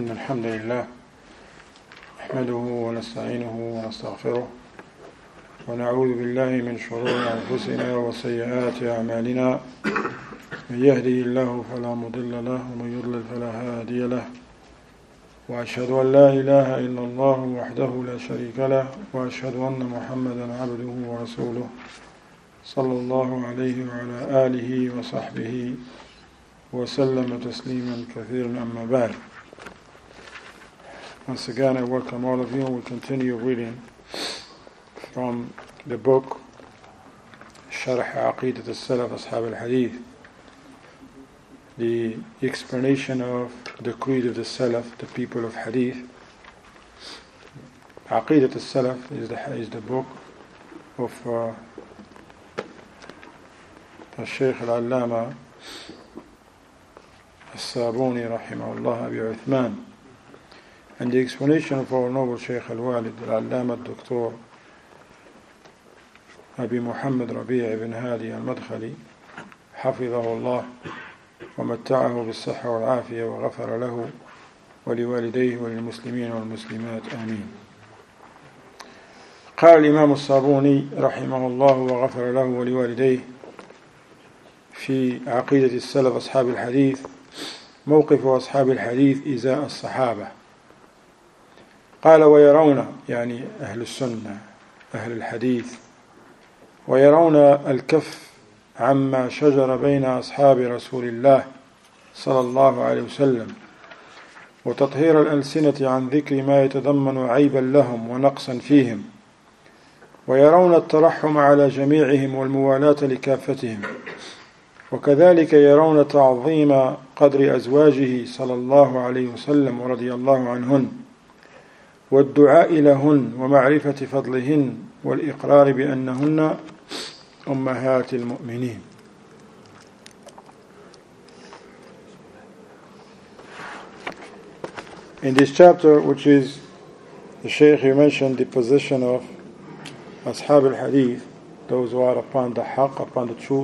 إن الحمد لله نحمده ونستعينه ونستغفره ونعوذ بالله من شرور أنفسنا وسيئات أعمالنا من يهده الله فلا مضل له ومن يضلل فلا هادي له وأشهد أن لا إله إلا الله وحده لا شريك له وأشهد أن محمدا عبده ورسوله صلى الله عليه وعلى آله وصحبه وسلم تسليما كثيرا أما بعد. Once again, I welcome all of you and we'll continue reading from the book شرح عقيدة السلف أصحاب الحديث, the explanation of the creed of the Salaf, the people of Hadith. عقيدة السلف is the book of الشيخ العلامة الصابوني رحمه الله أبي عثمان, and the explanation of our noble Shaykh al-Walid al-Allama al-Doktor Abi Muhammad Rabi' ibn Hadi al-Madkhali حفظه الله ومتعه بالصحة والعافية وغفر له ولوالديه وللمسلمين والمسلمات آمين. قال الإمام الصابوني رحمه الله وغفر له ولوالديه في عقيدة السلف أصحاب الحديث: موقف أصحاب الحديث إزاء الصحابة. قال: ويرون، يعني أهل السنة أهل الحديث، ويرون الكف عما شجر بين أصحاب رسول الله صلى الله عليه وسلم، وتطهير الألسنة عن ذكر ما يتضمن عيبا لهم ونقصا فيهم، ويرون الترحم على جميعهم والموالاة لكافتهم، وكذلك يرون تعظيم قدر أزواجه صلى الله عليه وسلم ورضي الله عنهن، والدعاء لهن ومعرفة فضلهن والإقرار بأنهن أمهات المؤمنين. In this chapter, which is the Shaykh, he mentioned the position of Ashab al-Hadith, those who are upon the haqq, upon the truth,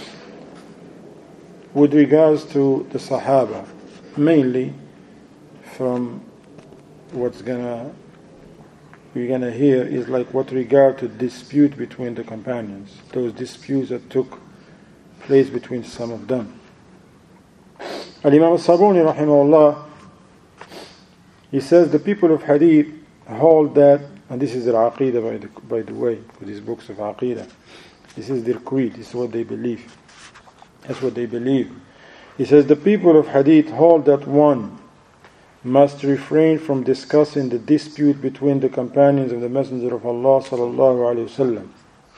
with regards to the Sahaba, mainly from what's we're gonna hear is like what regard to dispute between the companions, those disputes that took place between some of them. Al-Imam al-Sabuni rahimahullah, he says the people of Hadith hold that, and this is their Aqidah by the way, for these books of Aqidah, this is their creed, this is what they believe. That's what they believe. He says the people of Hadith hold that one must refrain from discussing the dispute between the companions of the Messenger of Allah sallallahu alaihi wasallam.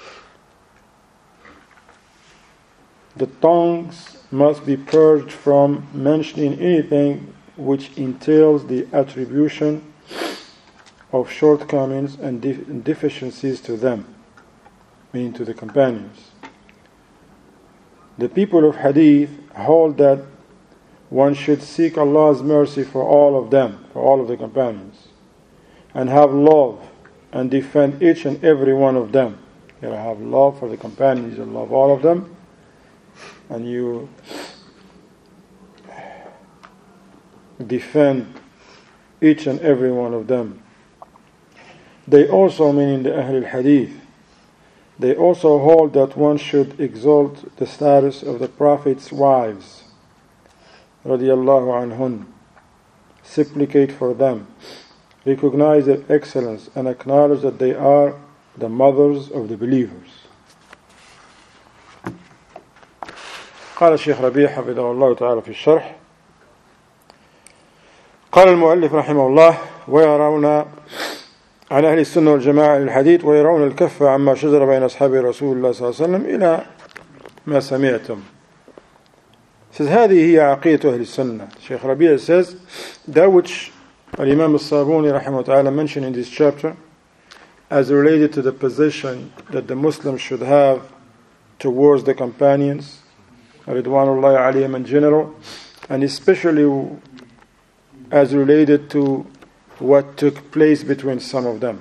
The tongues must be purged from mentioning anything which entails the attribution of shortcomings and deficiencies to them, meaning to the companions. The people of Hadith hold that one should seek Allah's mercy for all of them, for all of the companions, and have love and defend each and every one of them. You have love for the companions, you love all of them, and you defend each and every one of them. They also, meaning the Ahl al-Hadith, they also hold that one should exalt the status of the Prophet's wives, radiyallahu anhun, supplicate for them, recognize their excellence, and acknowledge that they are the mothers of the believers. قال الشيخ ربيع حفظه الله تعالى في الشرح: قال المؤلف رحمه الله: ويرون عن أهل السنة والجماعة الحديث ويرون الكف عما شجر بين أصحاب رسول الله صلى الله عليه وسلم إلى ما سمعتم. Says هذه هي عقيدة أهل السنة. Shaykh Rabi' says that which Imam al-Sabuni رحمه تعالى mentioned in this chapter as related to the position that the Muslims should have towards the companions Ridwanullahi alayhim in general, and especially as related to what took place between some of them.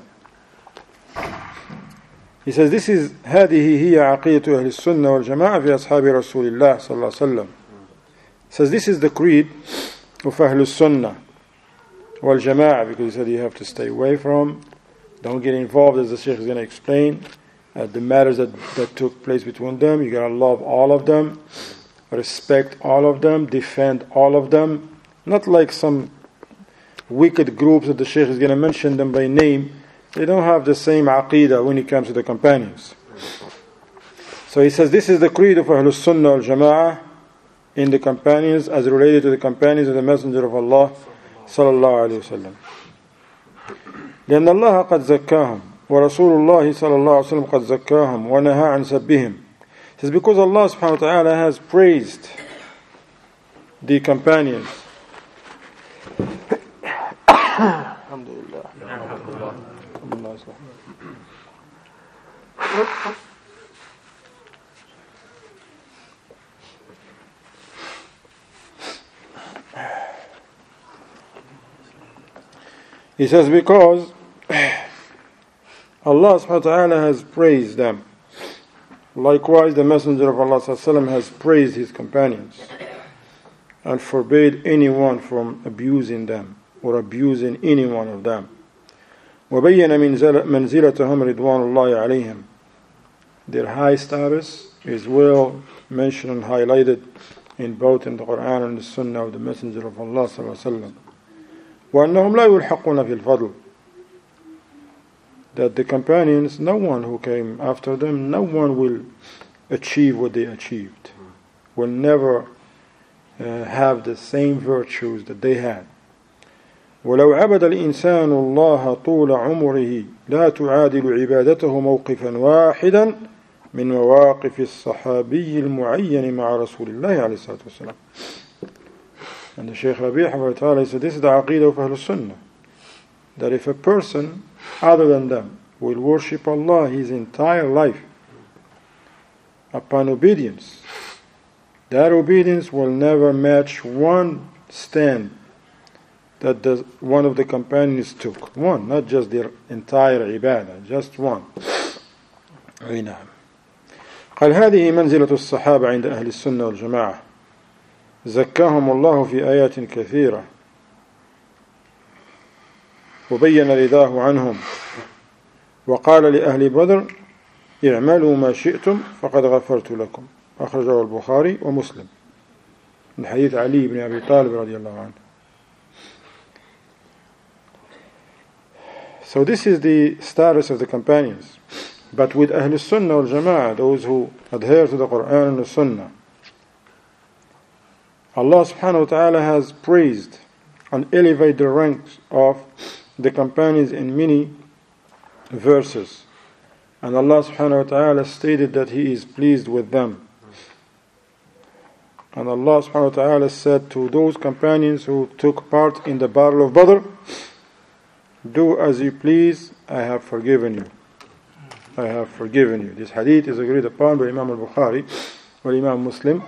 He says this is هذه هي عقيدة أهل السنة والجماعة في أصحاب رسول الله صلى الله عليه وسلم. Says this is the creed of Ahlul Sunnah wal jama'ah, because he said you have to stay away from, don't get involved, as the Shaykh is going to explain, the matters that took place between them. You got to love all of them, respect all of them, defend all of them. Not like some wicked groups that the Shaykh is going to mention them by name. They don't have the same aqidah when it comes to the companions. So he says this is the creed of Ahlus Sunnah wal Jama'ah in the companions as related to the companions of the Messenger of Allah sallallahu alayhi wa sallam. لأن الله قد زكاهم ورسول الله صلى الله عليه وسلم قد زكاهم ونهى عن سبهم. It says because Allah subhanahu wa ta'ala has praised the companions. Alhamdulillah. He says because Allah subhanahu wa ta'ala has praised them. Likewise the Messenger of Allah sallallahu alaihi wasallam has praised his companions and forbade anyone from abusing them or abusing any one of them. وَبَيَّنَ مَنْزِلَتَهُمْ رِضْوَانُ اللَّهِ عَلَيْهِمْ. Their high status is well mentioned and highlighted in both in the Quran and the Sunnah of the Messenger of Allah sallallahu alaihi wasallam. وَأَنَّهُمْ لَا يُلْحَقُونَ فِي الْفَضْلِ. That the companions, no one who came after them, no one will achieve what they achieved, will never have the same virtues that they had. ولو عبد الإنسان الله طول عمره لا تعادل عبادته موقفا واحدا من مواقف الصحابي المعين مع رسول الله عليه الصلاة والسلام. And the Shaykh Rabi' said this is the aqidah of Ahlul Sunnah, that if a person other than them will worship Allah his entire life upon obedience, that obedience will never match one stand that one of the companions took. One, not just their entire ibadah, just one. أي نعم. قال هذه منزلة الصحابة عند أهل السنة والجماعة زكاهم الله في آيات كثيرة وبين رضاه عنهم وقال لأهل بدر اعملوا ما شئتم فقد غفرت لكم. أخرجه البخاري ومسلم من حديث علي بن أبي طالب رضي الله عنه. So this is the status of the companions. But with Ahlul Sunnah wal Jama'ah, those who adhere to the Quran and the Sunnah, Allah subhanahu wa ta'ala has praised and elevated the ranks of the companions in many verses. And Allah subhanahu wa ta'ala stated that He is pleased with them. And Allah subhanahu wa ta'ala said to those companions who took part in the Battle of Badr, do as you please, I have forgiven you. I have forgiven you. This hadith is agreed upon by Imam al-Bukhari or Imam Muslim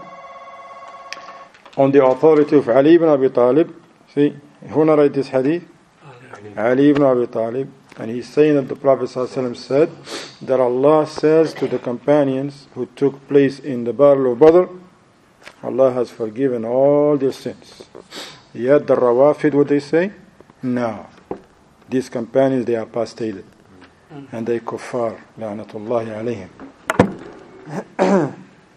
on the authority of Ali ibn Abi Talib. See, who narrated this hadith? Ali ibn Abi Talib. And he's saying that the Prophet ﷺ said that Allah says to the companions who took place in the Battle of Badr, Allah has forgiven all their sins. Yet the Rawafid, what they say? No. These companions, they apostated. And they kuffar. La'natullahi alayhim.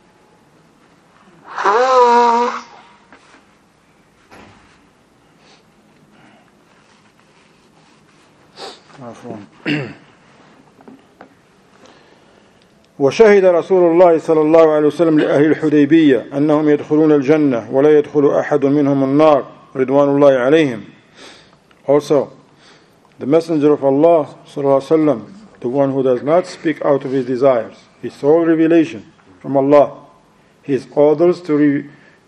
وشهد رسول الله صلى الله عليه وسلم لأهل الحديبية أنهم يدخلون الجنة ولا يدخل أحد منهم النار رضوان الله عليهم. Also, the Messenger of Allah صلى الله عليه وسلم, the one who does not speak out of his desires, his sole revelation from Allah, his orders to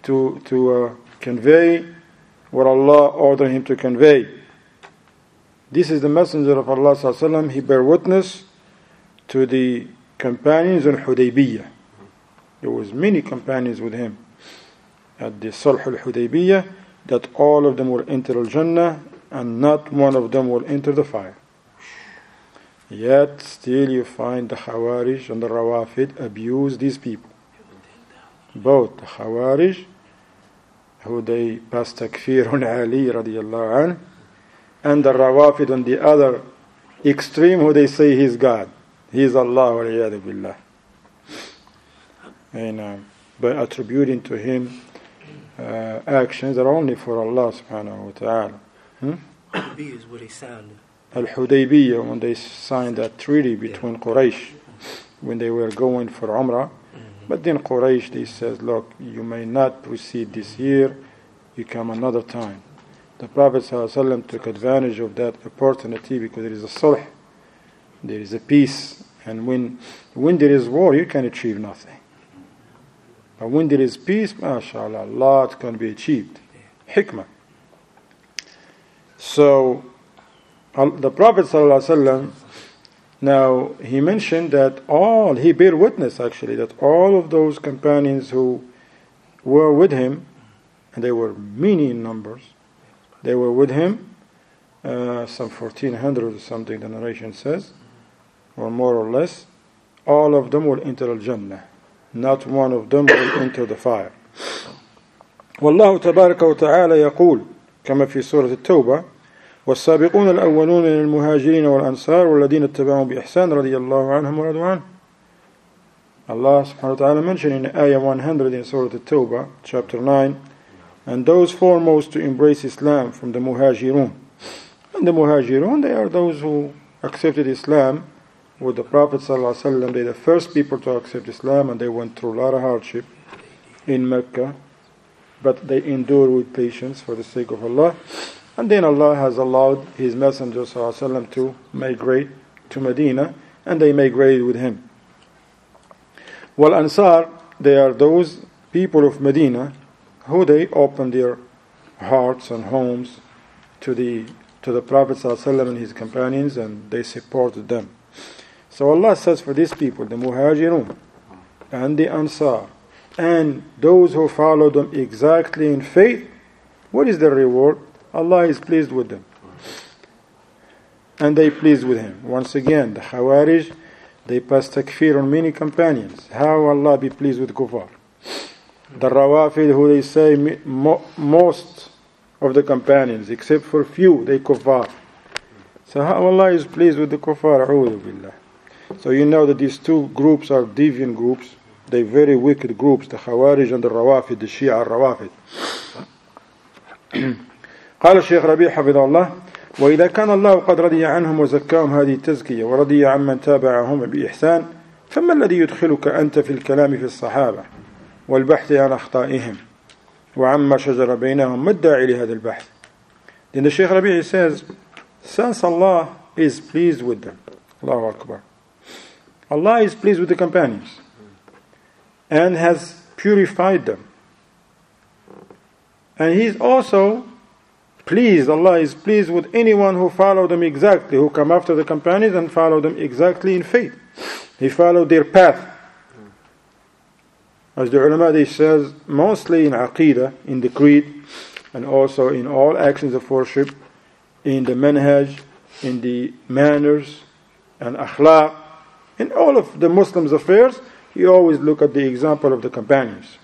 convey what Allah ordered him to convey. This is the Messenger of Allah صلى الله عليه وسلم. He bear witness to the companions in Hudaybiyah. There was many companions with him at the Sulh al-Hudaybiyah, that all of them will enter al-Jannah and not one of them will enter the fire. Yet still you find the Khawarij and the Rawafid abuse these people. Both the Khawarij, who they pass takfir on Ali radiallahu anhu, and the Rawafid on the other extreme, who they say he's God. He's Allah, waliyadu billah. And by attributing to him actions that are only for Allah subhanahu wa ta'ala. Hudaybiyah is what they sounded. Al-Hudaybiyah, when they signed that treaty between Quraysh, when they were going for Umrah. But then Quraysh, they says, look, you may not proceed this year, you come another time. The Prophet ﷺ took advantage of that opportunity because there is a sulh, there is a peace, and when there is war, you can achieve nothing. But when there is peace, mashallah, a lot can be achieved. Hikmah. So, the Prophet ﷺ, now he mentioned that he bear witness actually, that all of those companions who were with him, and they were many in numbers, they were with him, some 1,400 or something the narration says, or more or less, all of them will enter al-Jannah. Not one of them will enter the fire. والله تبارك وتعالى يقول كما في سورة التوبة والسابقون الأولون من المهاجرين والأنصار والذين اتبعهم بإحسان رضي الله عنهم ورضوا عنه. Allah subhanahu wa ta'ala mentioned in ayah 100 in Surah At-Tawbah, chapter 9, and those foremost to embrace Islam from the Muhajirun. And the Muhajirun, they are those who accepted Islam with the Prophet sallallahu alaihi wasallam. They're the first people to accept Islam, and they went through a lot of hardship in Mecca, but they endured with patience for the sake of Allah. And then Allah has allowed His Messenger sallallahu alaihi wasallam to migrate to Medina, and they migrated with him. Wal Ansar, they are those people of Medina who they opened their hearts and homes to the Prophet ﷺ and his companions, and they supported them. So Allah says for these people, the Muhajirun and the Ansar, and those who follow them exactly in faith, what is their reward? Allah is pleased with them, and they pleased with Him. Once again, the Khawarij, they pass takfir on many companions. How Allah be pleased with kuffar? The Rawafid, who they say most of the companions, except for few, they kuffar. So how Allah is pleased with the kuffar? A'udhu billah. So you know that these two groups are deviant groups. They're very wicked groups, the Khawarij and the Rawafid, the Shia al-Rawafid. قال الشيخ ربيع حفظه الله وإذا كان الله قد رضي عنهم وزكاهم هذه التزكية ورضي عمن تابعهم بإحسان فما الذي يدخلك أنت في الكلام في الصحابة والبحث عن أخطائهم وعما شجر بينهم ما الداعي لهذا البحث. Then the Shaykh Rabi' says, since Allah is pleased with them, Allahu Akbar, Allah is pleased with the companions and has purified them, and He is also pleased, Allah is pleased with anyone who follow them exactly, who come after the companions and follow them exactly in faith. He followed their path. As the ulama, they says, mostly in aqidah, in the creed, and also in all actions of worship, in the manhaj, in the manners and akhlaq, in all of the Muslims' affairs, he always look at the example of the companions.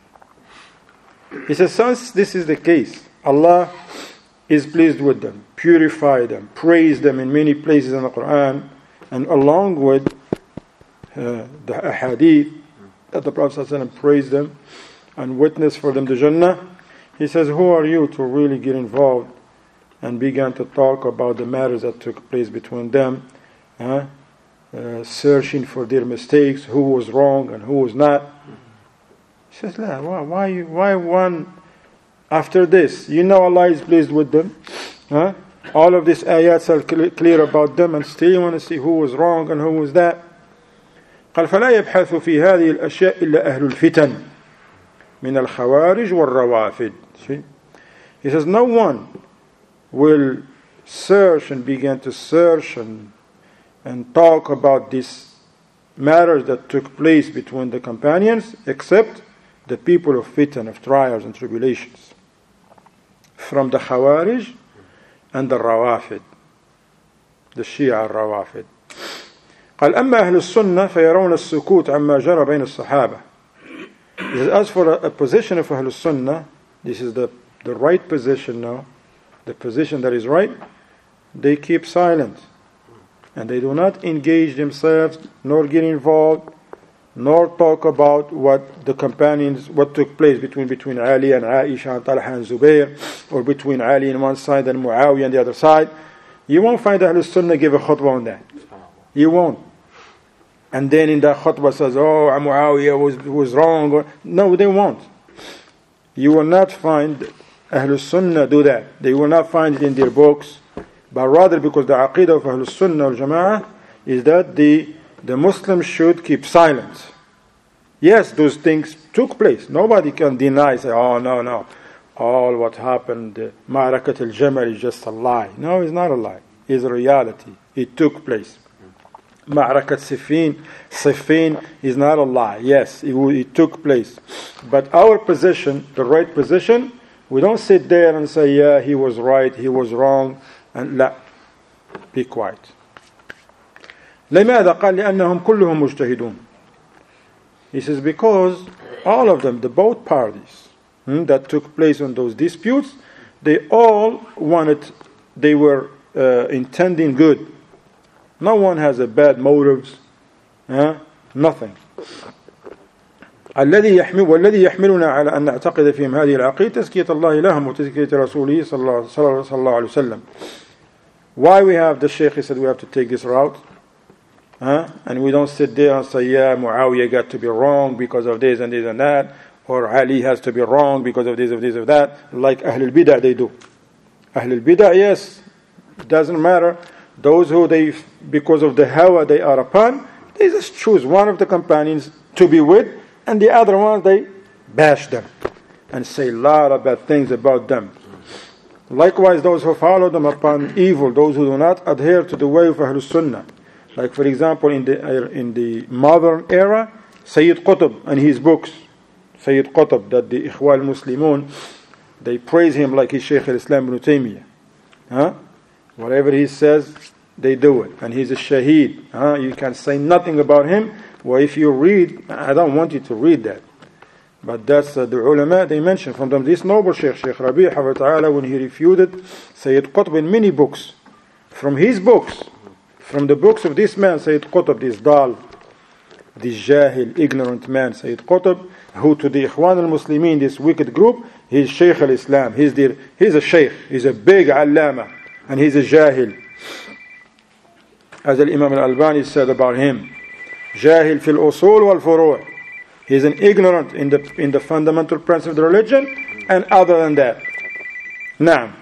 He says, since this is the case, Allah is pleased with them, purify them, praise them in many places in the Quran, and along with the hadith that the Prophet ﷺ praised them and witnessed for them the Jannah. He says, who are you to really get involved and begin to talk about the matters that took place between them, searching for their mistakes, who was wrong and who was not. He says, why one after this? You know Allah is pleased with them. All of these ayats are clear about them, and still you want to see who was wrong and who was that. قال فلا يبحث في هذه الأشياء إلا أهل الفتن من الخوارج والروافد. He says no one will search and begin to search and talk about these matters that took place between the companions except the people of fitan, of trials and tribulations, from the Khawarij and the Rawafid, the Shia al-Rawafid. قال أما أهل السنة فيرون السكوت عما جرى بين الصحابة. As for a position of Ahl Sunnah, this is the right position now, the position that is right. they keep silent. And they do not engage themselves, nor get involved, nor talk about what the companions, what took place between Ali and Aisha and Talha and Zubair, or between Ali on one side and Muawiyah on the other side. You won't find Ahlul Sunnah give a khutbah on that. You won't. And then in that khutbah says, oh, Muawiyah was wrong. No, they won't. You will not find Ahlul Sunnah do that. They will not find it in their books. But rather because the aqidah of Ahlul Sunnah al Jama'ah is that the Muslims should keep silent. Yes, those things took place. Nobody can deny, say, oh, no. All what happened, Ma'arakat al-Jamal is just a lie. No, it's not a lie. It's a reality. It took place. Ma'arakat Siffin is not a lie. Yes, it took place. But our position, the right position, we don't sit there and say, yeah, he was right, he was wrong, and لا. Be quiet. لماذا قال لأنهم كلهم مجتهدون. He says because all of them, the both parties that took place on those disputes, they all they were intending good. No one has a bad motives. Nothing. والذي يحملنا على أن نعتقد فيهم هذه العقيدة تزكية الله لهم وتزكية رسوله صلى الله عليه وسلم. Why we have the Shaykh, he said we have to take this route. And we don't sit there and say, yeah, Muawiyah got to be wrong because of this and this and that, or Ali has to be wrong because of this, of that, like Ahlul Bid'ah they do. Ahlul Bid'ah, yes, it doesn't matter. Those who because of the hawa they are upon, they just choose one of the companions to be with, and the other one they bash them and say a lot of bad things about them. Likewise, those who follow them upon evil, those who do not adhere to the way of Ahlul Sunnah. Like for example, in the modern era, Sayyid Qutb and his books, Sayyid Qutb, that the Ikhwan Muslimun, they praise him like he's Shaykh al-Islam ibn Taymiyyah. Whatever he says, they do it. And he's a shaheed. You can say nothing about him. Well, if you read, I don't want you to read that. But that's the ulama, they mention from them, this noble Shaykh Rabi' Ta'ala, when he refuted Sayyid Qutb in many books. From his books, from the books of this man, Sayyid Qutb, this dal, this jahil, ignorant man, Sayyid Qutb, who to the Ikhwan al-Muslimin, this wicked group, he's Shaykh al-Islam. He's a Shaykh, he's a big allama, and he's a jahil. As Imam al-Albani said about him, jahil fil usul wal furu'. He's an ignorant in the fundamental principles of the religion, and other than that. Now,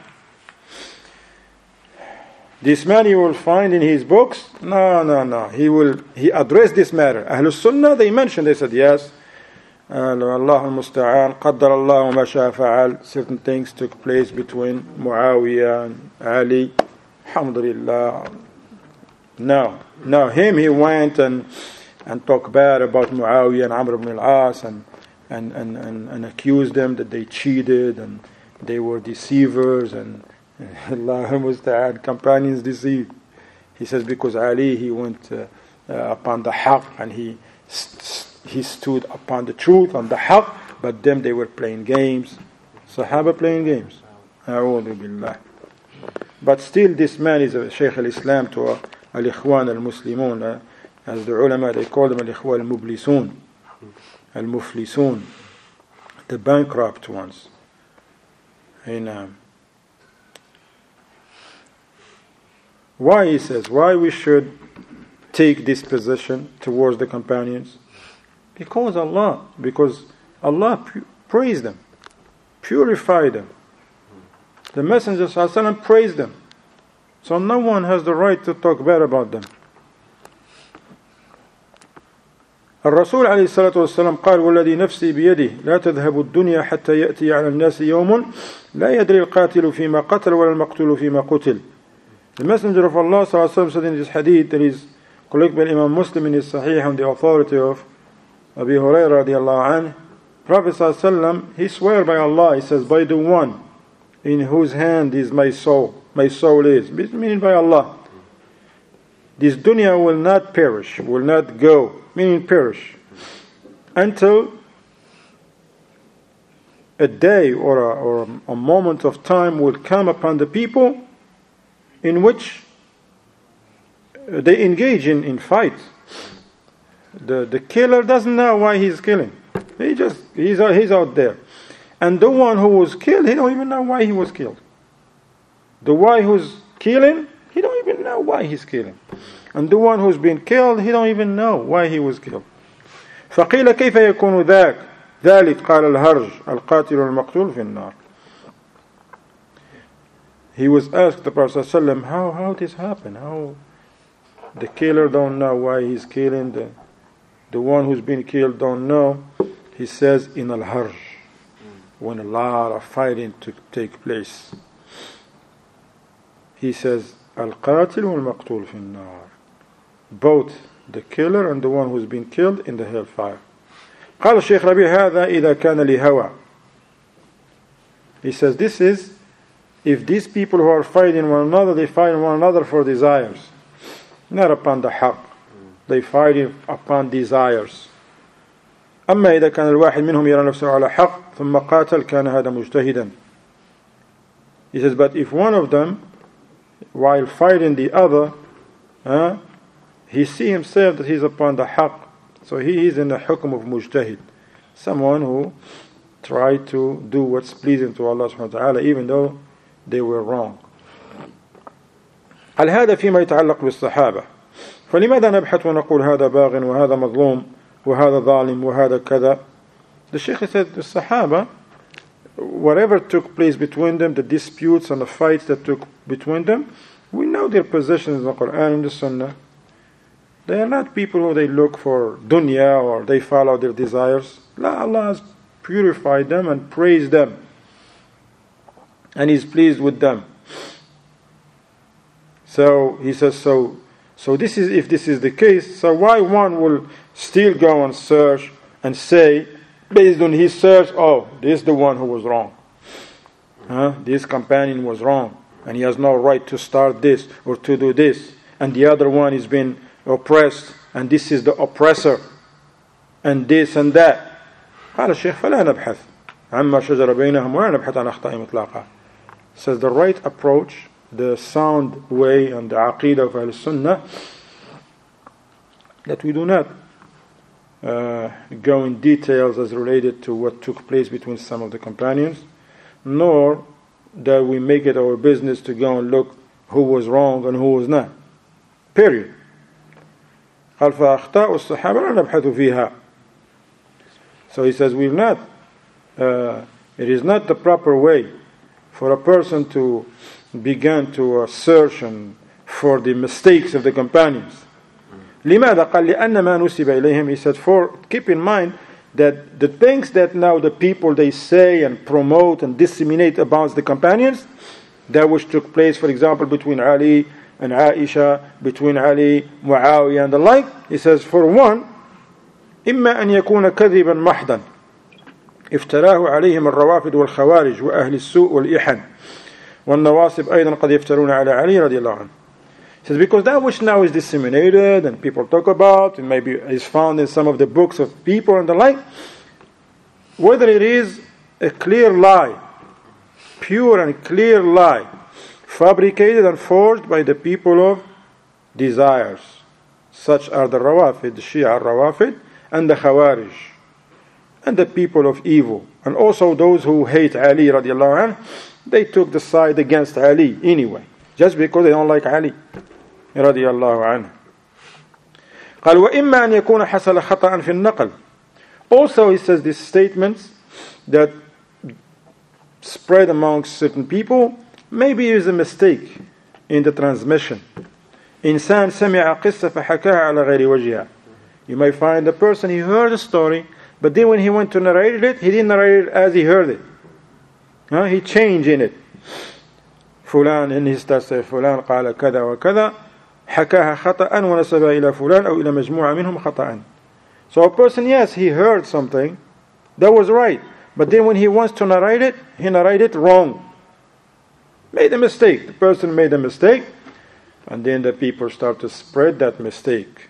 this man you will find in his books, no. He addressed this matter. Ahlul Sunnah, they said yes. Allah al-Musta'an, qaddar Allah ma sha'a fa'al. Certain things took place between Muawiyah and Ali. Alhamdulillah. No, he went and talked bad about Muawiyah and Amr ibn al-As and accused them that they cheated and they were deceivers and Allah al-Musta'an, companions deceived. He says because Ali, he went upon the haqq and he stood upon the truth, on the haqq, but them they were playing games. Sahaba playing games. A'udhu billah. But still this man is a Shaykh al-Islam to al-Ikhwan al-Muslimun, as the ulama, they call them al-Ikhwan al-Mublisun, al-Muflisun, the bankrupt ones. Why, he says, why we should take this position towards the companions? Because Allah praised them, purified them. The Messenger ﷺ praised them. So no one has the right to talk bad about them. الرسول عليه الصلاة والسلام قال والذي نفسي بيده لا تذهب الدنيا حتى يأتي على الناس يوم لا يدري القاتل فيما قتل ولا المقتول فيما قتل. The Messenger of Allah ﷺ said in this hadith that is collected by Imam Muslim in his Sahih on the authority of Abi Hurairah radiallahu anhu. Prophet ﷺ, he swear by Allah, he says, by the one in whose hand is my soul is, meaning by Allah. This dunya will not perish, will not go, meaning perish, until a day or a moment of time will come upon the people in which they engage in fight. The killer doesn't know why he's killing. He's out there. And the one who was killed, he don't even know why he was killed. The one who's killing, he don't even know why he's killing. And the one who's been killed, he don't even know why he was killed. فقيل كيف يكون ذلك قال الهرج القاتل والمقتول في النار. He was asked, the Prophet ﷺ, how this happened? How the killer don't know why he's killing, the one who's been killed don't know. He says, in al-harj, when a lot of fighting take place. He says, al-qatil wal-maqtul fi an-nar. Both the killer and the one who's been killed in the hellfire. قال الشيخ ربيع هذا إذا كان لهوى. He says, this is if these people who are fighting one another, they fight one another for desires, not upon the haqq. They fight upon desires. أما إذا كان الواحد منهم يرى نفسه على حق ثم قاتل كان هذا مجتهدا. He says, but if one of them, while fighting the other, he see himself that he's upon the haqq, so he is in the hukm of mujtahid, someone who tried to do what's pleasing to Allah subhanahu wa ta'ala even though they were wrong. هل هذا فيما يتعلق بالصحابة؟ فلماذا نبحث ونقول هذا باغ وهذا مظلوم وهذا ظالم وهذا كذا? The Shaykh said the Sahaba, whatever took place between them, the disputes and the fights that took between them, we know their positions in the Quran and the Sunnah. They are not people who they look for dunya or they follow their desires. Allah has purified them and praised them, and He's pleased with them. So he says, so this is, if this is the case, so why one will still go and search and say, based on his search, oh, this is the one who was wrong. This companion was wrong, and he has no right to start this or to do this. And the other one is being oppressed, and this is the oppressor, and this and that. قال الشيخ فلا نبحث عما شجر بينهم ولا نبحث عن أخطائهم إطلاقا. Says the right approach, the sound way and the aqidah of Ahl-Sunnah, that we do not go in details as related to what took place between some of the companions, nor that we make it our business to go and look who was wrong and who was not. Period. قال فأخطاء الصحابة لا نبحث فيها. So he says, it is not the proper way for a person to begin to search for the mistakes of the companions. لماذا؟ قال لأن ما نسب إليهم. He said, for keep in mind that the things that now the people they say and promote and disseminate about the companions, that which took place, for example, between Ali and Aisha, between Ali, Muawiyah and the like, he says, for one, إما أن يكون كذبا محضا افتراه عليهم الروافد والخوارج وأهل السوء والإحن والنواصب أيضا قد يفترون على علي رضي الله عنه. He says, because that which now is disseminated and people talk about and maybe is found in some of the books of people and the like, whether it is a clear lie, pure and clear lie, fabricated and forged by the people of desires, such are the Rawafid, the Shia Rawafid, and the Khawarij, and the people of evil, and also those who hate Ali radiallahu anhu. They took the side against Ali anyway, just because they don't like Ali radiallahu anhu. قال وإما أن يكون حصل خطأ في النقل. Also he says these statements that spread amongst certain people, maybe it is a mistake in the transmission. إنسان سمع قصة فحكاها على غير وجهها. You may find the person, he heard a story, but then when he went to narrate it, he didn't narrate it as he heard it. He changed in it. فلان, and he starts saying فلان قال كذا وكذا حكاها خطأ ونسبها إلى فلان أو إلى مجموعة منهم خطأ. So a person, yes, he heard something that was right, but then when he wants to narrate it, he narrated it wrong. Made a mistake. The person made a mistake, and then the people start to spread that mistake.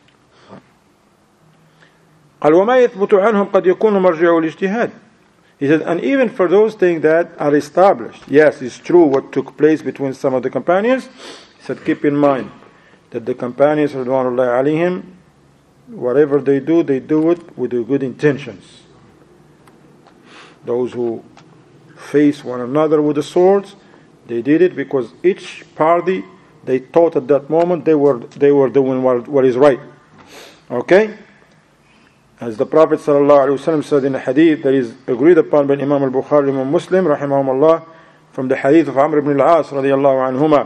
قال وما يثبت عنهم قد يكون مرجع الاجتهاد. He said, and even for those things that are established, yes, it's true what took place between some of the companions. He said, keep in mind that the companions, radwanullahi alayhim, whatever they do it with good intentions. Those who face one another with the swords, they did it because each party, they thought at that moment they were doing what is right. Okay? As the Prophet ﷺ said in a hadith that is agreed upon by Imam al-Bukhari and Imam Muslim, rahimahumullah, from the hadith of Amr ibn al-As radiyallahu anhuma.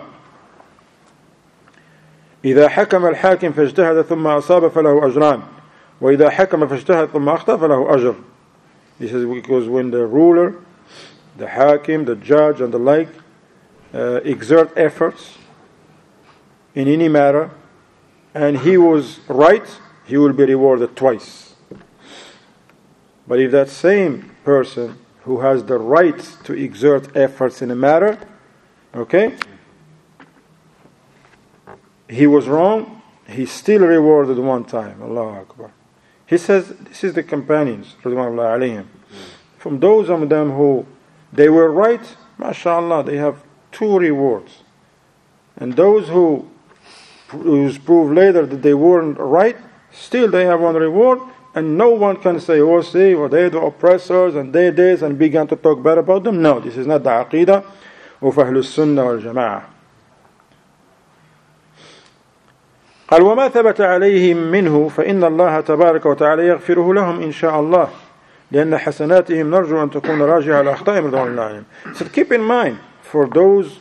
إذا حكم الحاكم فاجتهد ثم أصاب فله أجران وإذا حكم فاجتهد ثم أخطأ فله أجر. He says because when the ruler, the hakim, the judge and the like exert efforts in any matter and he was right, he will be rewarded twice. But if that same person who has the right to exert efforts in a matter, okay, he was wrong, he's still rewarded one time. Allahu Akbar. He says, this is the companions, radiyallahu alayhim. From those of them who they were right, mashallah, they have 2 rewards. And those who prove later that they weren't right, still they have 1 reward, and no one can say, oh, see, well, they're the oppressors, and they this, and began to talk bad about them. No, this is not the aqidah of Ahlus Sunnah wal Jama'ah. قال وما ثبت عليهم منه فإن الله تبارك وتعالى يغفره لهم إن شاء الله لأن حسناتهم نرجو أن تكون راجعة على أخطائهم رضوان الله عليهم. So keep in mind for those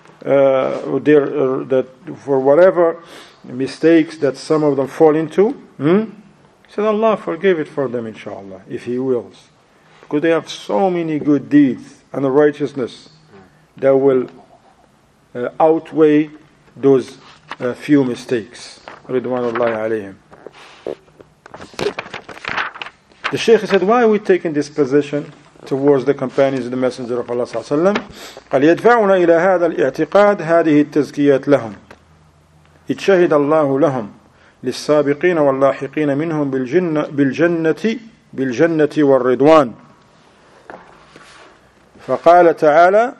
that for whatever mistakes that some of them fall into, said Allah forgive it for them inshallah if He wills, because they have so many good deeds and righteousness that will outweigh those few mistakes. Ridwanullahi alayhim. The Shaykh said, why are we taking this position towards the companions of the Messenger of Allah صلى الله عليه وسلم? قال يدفعنا إلى هذا الاعتقاد هذه التزكيات لهم إذ شهد الله لهم للسابقين واللاحقين منهم بالجنة والرضوان. فقال تعالى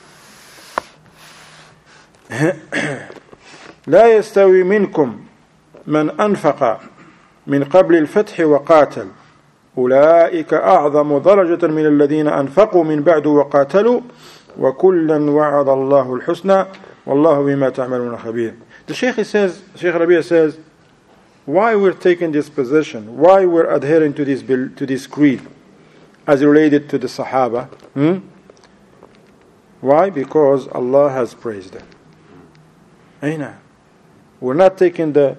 لا يستوي منكم من أنفق من قبل الفتح وقاتل أولئك أعظم درجة من الذين أنفقوا من بعد وقاتلوا وكلا وعد الله الحسنى والله بما تعملون خبير. The Shaykh Rabi'a says, why we're taking this position, why we're adhering to this creed as related to the Sahaba. Why? Because Allah has praised them. Aina. We're not taking the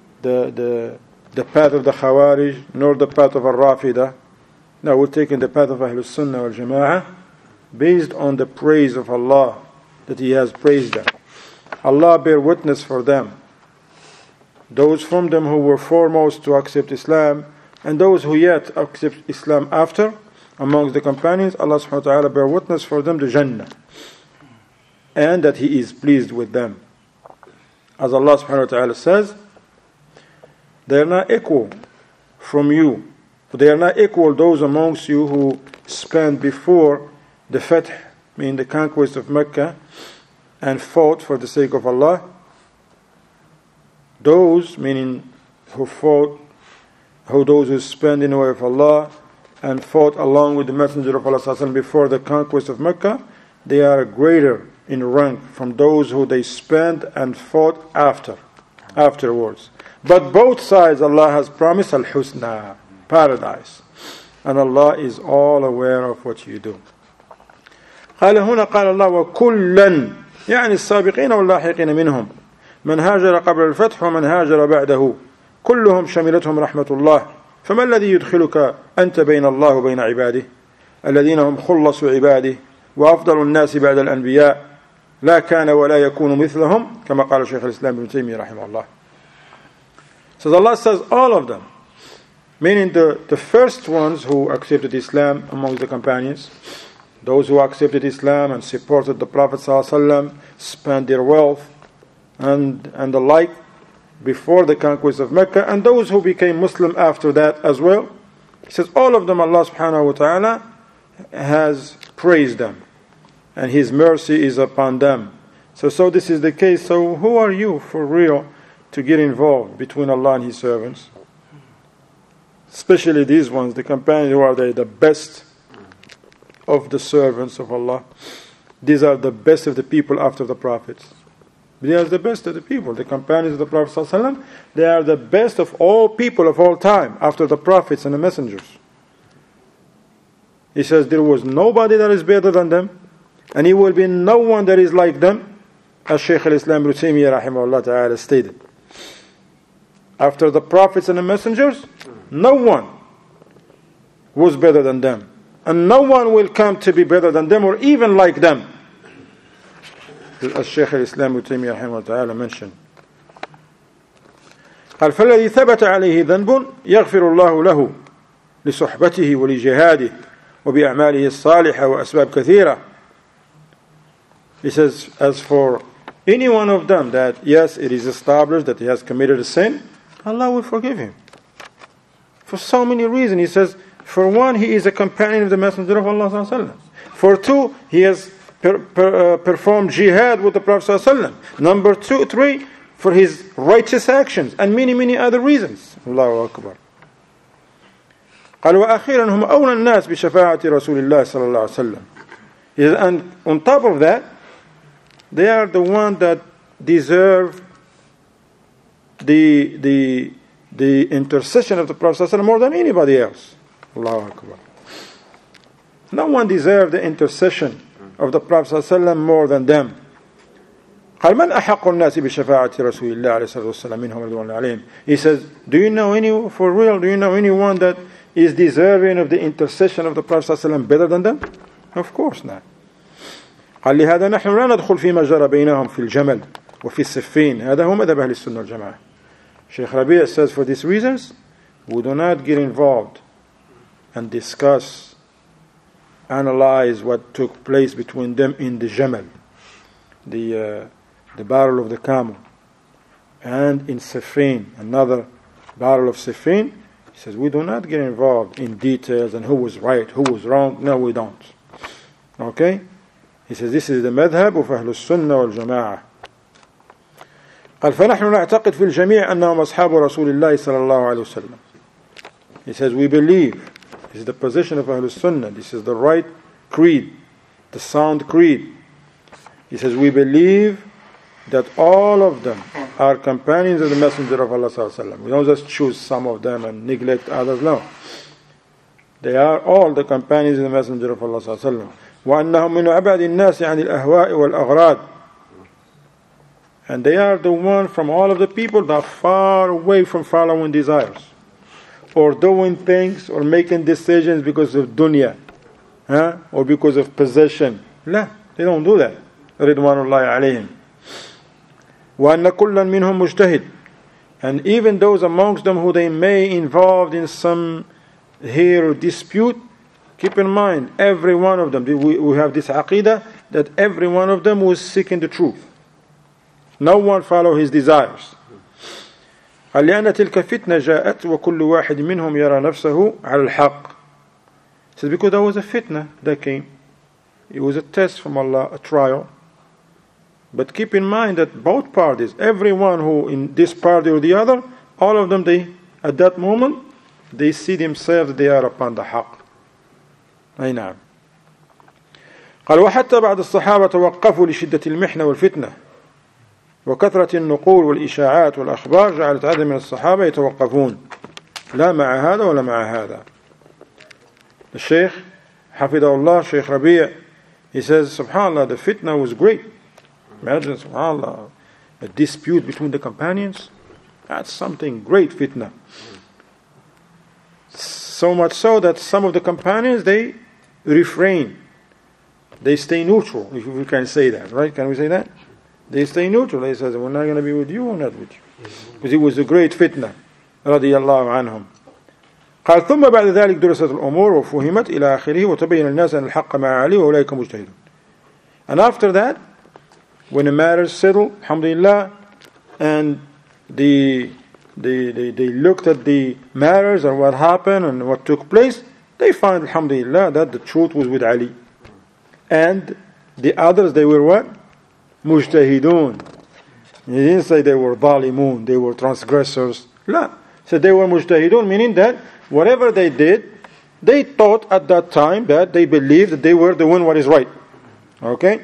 path of the Khawarij nor the path of Al-Rafida. No, we're taking the path of Ahlus Sunnah wal Jama'ah based on the praise of Allah, that He has praised them. Allah bear witness for them. Those from them who were foremost to accept Islam and those who yet accept Islam after, amongst the companions, Allah subhanahu wa ta'ala bear witness for them the Jannah, and that He is pleased with them. As Allah subhanahu wa ta'ala says, they are not equal from you. They are not equal those amongst you who spent before the Fath, meaning the conquest of Mecca, and fought for the sake of Allah. Those, meaning those who spent in the way of Allah and fought along with the Messenger of Allah before the conquest of Mecca, they are greater in rank from those who they spent and fought afterwards. But both sides Allah has promised al-husna, paradise, and Allah is all aware of what you do. قال هنا قال الله وكلا يعني السابقين واللاحقين منهم من هاجر قبل الفتح ومن هاجر بعده كلهم شملتهم رحمة الله فما الذي يدخلك أنت بين الله وبين عباده الذين هم خلص عباده وأفضل الناس بعد الأنبياء لا كان ولا يكون مثلهم كما قال شيخ الإسلام ابن تيمية رحمه الله. So Allah says all of them, meaning the first ones who accepted Islam amongst the companions, those who accepted Islam and supported the Prophet ﷺ, spent their wealth and the like before the conquest of Mecca, and those who became Muslim after that as well. He says all of them Allah subhanahu wa ta'ala has praised them and His mercy is upon them. So this is the case. So who are you for real to get involved between Allah and His servants? Especially these ones, the companions who are the best of the servants of Allah. These are the best of the people after the prophets. They are the best of the people. The companions of the Prophet ﷺ, they are the best of all people of all time after the prophets and the messengers. He says there was nobody that is better than them, and he will be no one that is like them, as Shaykh al-Islam Ibn Taymiyyah rahimahullah ta'ala stated. After the prophets and the messengers, no one was better than them, and no one will come to be better than them or even like them, as Shaykh al-Islam Ibn Taymiyyah rahimahullah ta'ala mentioned. قال فالذي ثبت عليه ذنب يغفر الله له لصحبته ولجهاده وبأعماله الصالحة وأسباب كثيرة. He says, as for any one of them that yes, it is established that he has committed a sin, Allah will forgive him for so many reasons. He says, for one, he is a companion of the Messenger of Allah sallallahu alaihi wasallam. For two, he has performed jihad with the Prophet sallallahu alaihi wasallam. Number three, for his righteous actions, and many other reasons. Allahu Akbar. قال وأخيرا هم أولى الناس بشفاعة رسول الله صلى الله عليه وسلم. And on top of that, they are the ones that deserve the intercession of the Prophet ﷺ more than anybody else. Allahu Akbar. No one deserves the intercession of the Prophet ﷺ more than them. قال من أحق الناس بشفاعة رسول الله عليه الصلاة والسلام منهم رضوان عليهم. He says, do you know anyone that is deserving of the intercession of the Prophet ﷺ better than them? Of course not. قال لهذا نحن لا ندخل فيما جرى بينهم في الجمل وفي السفين. هذا هو مذهب أهل السنة والجماعة. Shaykh Rabi' says, for these reasons, we do not get involved and discuss, analyze what took place between them in the Jamal, the battle of the camel, and in Siffin, another battle of Siffin. He says, we do not get involved in details and who was right, who was wrong. No, we don't. Okay? He says, this is the madhab of Ahlul Sunnah wal Jama'ah. قال فنحن نعتقد في الجميع أنهم أصحاب رسول الله صلى الله عليه وسلم. He says, we believe, this is the position of Ahlul Sunnah, this is the right creed, the sound creed. He says, we believe that all of them are companions of the Messenger of Allah sallallahu alaihi wasallam. We don't just choose some of them and neglect others. No, they are all the companions of the Messenger of Allah sallallahu alaihi wasallam. وأنهم من أبعد الناس عن الأهواء والأغراض. And they are the one from all of the people that are far away from following desires or doing things or making decisions because of dunya, or because of possession. لا, they don't do that. رضوان الله عليهم. وأن كلا منهم مجتهد. And even those amongst them who they may involved in some here dispute, keep in mind, every one of them, we have this aqidah that every one of them was seeking the truth. No one follow his desires. لأن تلك فتنة جاءت وكل واحد منهم يرى نفسه على الحق. It says because there was a fitna that came. It was a test from Allah, a trial. But keep in mind that both parties, everyone who in this party or the other, all of them, they at that moment, they see themselves they are upon the haqq. أي نعم. قال وحتى بعد الصحابة توقفوا لشدة المحنة والفتنة وكثرة النقول والإشاعات والأخبار جعلت عدد من الصحابة يتوقفون لا مع هذا ولا مع هذا. The Shaykh حفظه الله, Shaykh Rabi', he says, subhanallah, the fitna was great. Imagine, subhanallah, a dispute between the companions. That's something great, fitna. So much so that some of the companions, they refrain. They stay neutral, if we can say that, right? Can we say that? They stay neutral. They say, we're not going to be with you, we're not with you. Because it was a great fitna. رضي الله عنهم. قال ثم بعد ذلك درست الأمور وفهمت إلى آخره وتبين الناس أن الحق مع علي وأولئك مجتهدون. And after that, when the matter is settled, alhamdulillah, and they looked at the matters and what happened and what took place, they find, alhamdulillah, that the truth was with Ali. And the others, they were what? mujtahidun. He didn't say they were dhalimun, they were transgressors. La. He said they were mujtahidun, meaning that whatever they did, they thought at that time that they believed that they were doing what is right. Okay?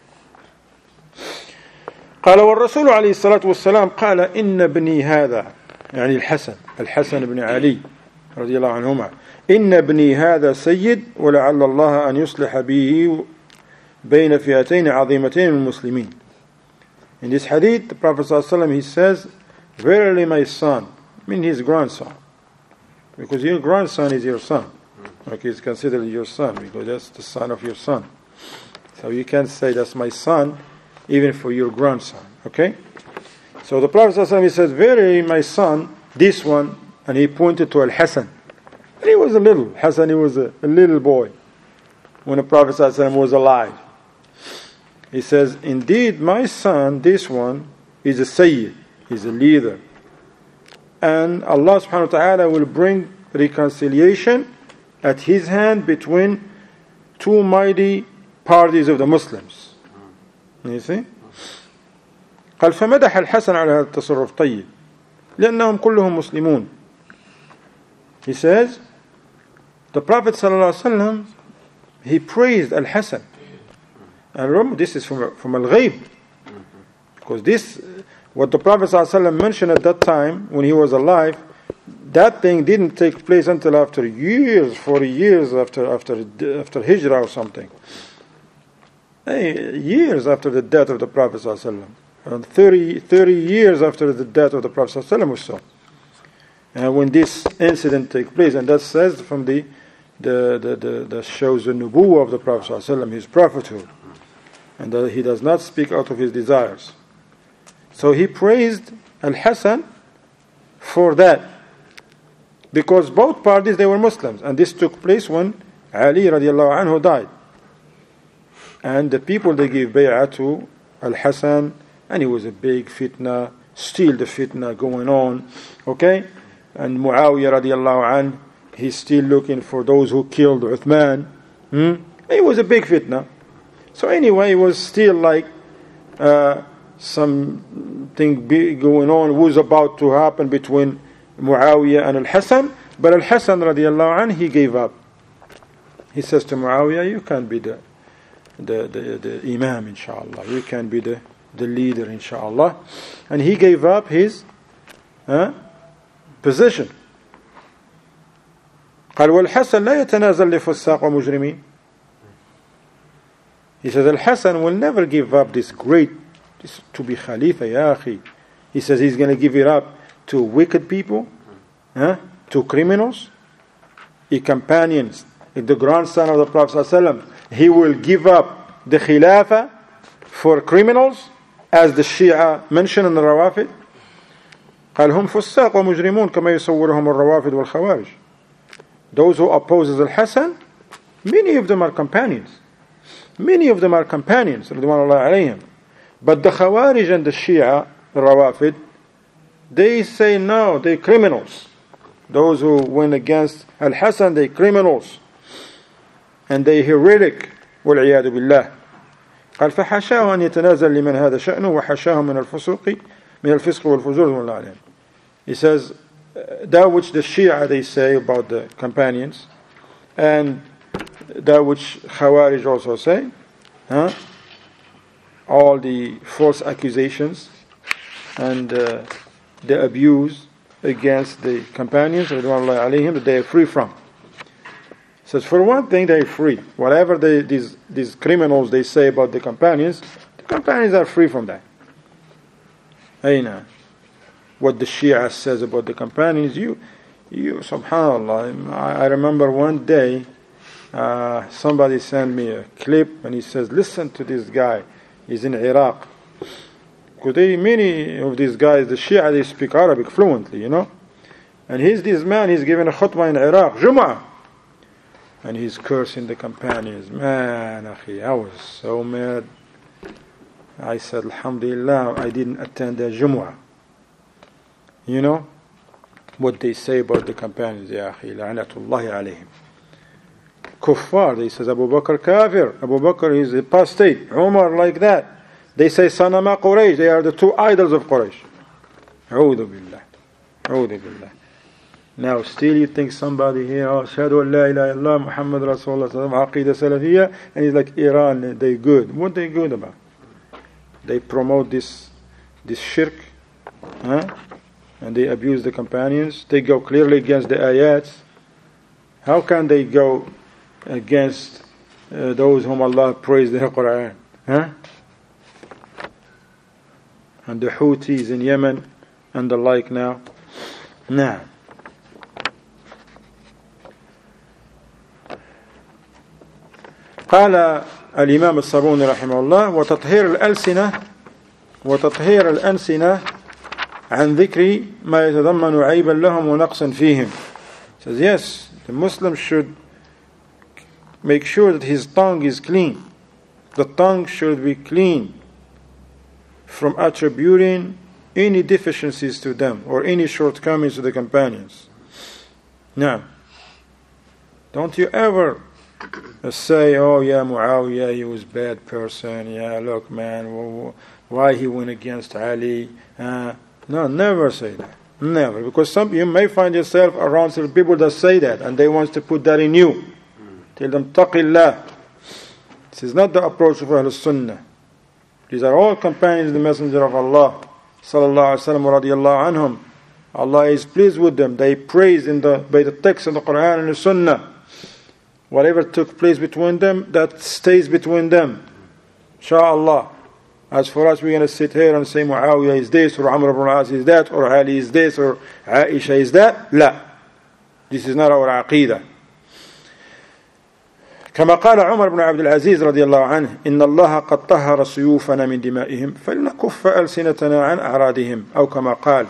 قال والرسول عليه الصلاة والسلام قال إن ابني هذا يعني الحسن بن علي رضي الله عنهما إن ابني هذا سيد ولعل الله أن يصلح به بين فئتين عظيمتين من المسلمين. In this hadith, the Prophet ﷺ, he says, verily my son, I mean his grandson, because your grandson is your son. Okay, it's considered your son because that's the son of your son. So you can't say that's my son even for your grandson. Okay? So the Prophet ﷺ, he says, verily my son, this one, and he pointed to Al-Hasan. And he was a little, Hasan, he was a little boy when the Prophet ﷺ was alive. He says, indeed, my son, this one, is a Sayyid, is a leader. And Allah subhanahu wa ta'ala will bring reconciliation at his hand between two mighty parties of the Muslims. You see? قال فمدح الحسن على هذا التصرف طيب لأنهم كلهم مسلمون. He says, the Prophet ﷺ, he praised Al-Hasan. And remember, this is from Al-Ghayb. Because this, what the Prophet ﷺ mentioned at that time, when he was alive, that thing didn't take place until after years, 40 years after Hijrah or something. Years after the death of the Prophet ﷺ. 30 years after the death of the Prophet ﷺ or so. And when this incident took place, and that says from the shows the nubuwwah of the Prophet ﷺ, his prophethood. And that he does not speak out of his desires. So he praised Al-Hasan for that. Because both parties, they were Muslims. And this took place when Ali radiallahu anhu died. And the people, they gave bay'ah to Al-Hasan. And it was a big fitna. Still the fitna going on. Okay? And Muawiyah radiallahu anhu, he's still looking for those who killed Uthman. It was a big fitna. So anyway, it was still like something big going on was about to happen between Muawiyah and Al-Hasan. But Al-Hasan radiallahu anhu, he gave up. He says to Muawiyah, you can be the imam, inshallah. You can be the leader, inshallah. And he gave up his position. قال والحسن لا يتنازل لفساق ومجرمين. He says Al-Hasan will never give up this to be Khalifa, ya akhi. He says he's going to give it up to wicked people, to criminals, companions. The grandson of the Prophet ﷺ, he will give up the Khilafah for criminals, as the Shia mentioned in the Rawafid. قال هم فساق ومجرمون كما يصورهم الروافد والخوارج. Those who opposes Al-Hasan, many of them are companions. Many of them are companions, رضوان الله عليهم. But the Khawarij and the Shia, the Rawafid, they say no, they're criminals. Those who went against Al-Hasan, they're criminals. And they're heretic. والعياذ بالله. قال فحشاه أن يتنازل لمن هذا شأنه وحشاه من الفسق والفجور رضوان الله عليهم. He says, that which the Shia, they say about the companions, and that which Khawarij also say, all the false accusations and the abuse against the companions that they are free from. So for one thing, they are free. Whatever these criminals they say about the companions are free from that. Aina. What the Shia says about the companions, you subhanallah, I remember one day somebody sent me a clip and he says, listen to this guy, he's in Iraq. Because many of these guys, the Shia, they speak Arabic fluently, and this man, he's giving a khutbah in Iraq, Jum'ah, and he's cursing the companions. Man, akhi, I was so mad. I said, alhamdulillah, I didn't attend the Jumu'ah. What they say about the companions, ya akhi, la'natullahi alayhim. Kuffar, they says Abu Bakr kafir. Abu Bakr is apostate. Umar like that. They say Sanama Quraysh. They are the two idols of Quraysh. A'udhu billah. A'udhu billah. Now still you think somebody here, Ashhadu an la ilaha illallah Muhammad Rasulullah Aqidah Salafiyya, and he's like Iran, they good. What they good about? They promote this shirk, and they abuse the companions. They go clearly against the ayats. How can they go against those whom Allah praised in the Quran? And the Houthis in Yemen and the like now. Now, قال الإمام الصابوني رحمه الله وتطهير الألسنة عن ذكر ما يتضمن عيبا لهم ونقصا فيهم. Says yes, the Muslim should make sure that his tongue is clean. The tongue should be clean from attributing any deficiencies to them or any shortcomings to the companions. Now, don't you ever say, oh yeah, Muawiyah, he was a bad person. Yeah, look man, why he went against Ali? No, never say that. Never. Because you may find yourself around some people that say that and they want to put that in you. Tell them, taqillah. This is not the approach of Ahlul Sunnah. These are all companions of the Messenger of Allah sallallahu alaihi wasallam radiyallahu anhum. Allah is pleased with them. They praise by the text of the Quran and the Sunnah. Whatever took place between them, that stays between them. Insha'Allah. As for us, we're going to sit here and say Muawiyah is this, or Amr ibn al-As is that, or Ali is this, or Aisha is that. La. This is not our aqidah. كما قال عمر بن عبد العزيز رضي الله عنه إن الله قد طهر سيوفنا من دمائهم فلنكف ألسنتنا عن أعراضهم أو كما قال.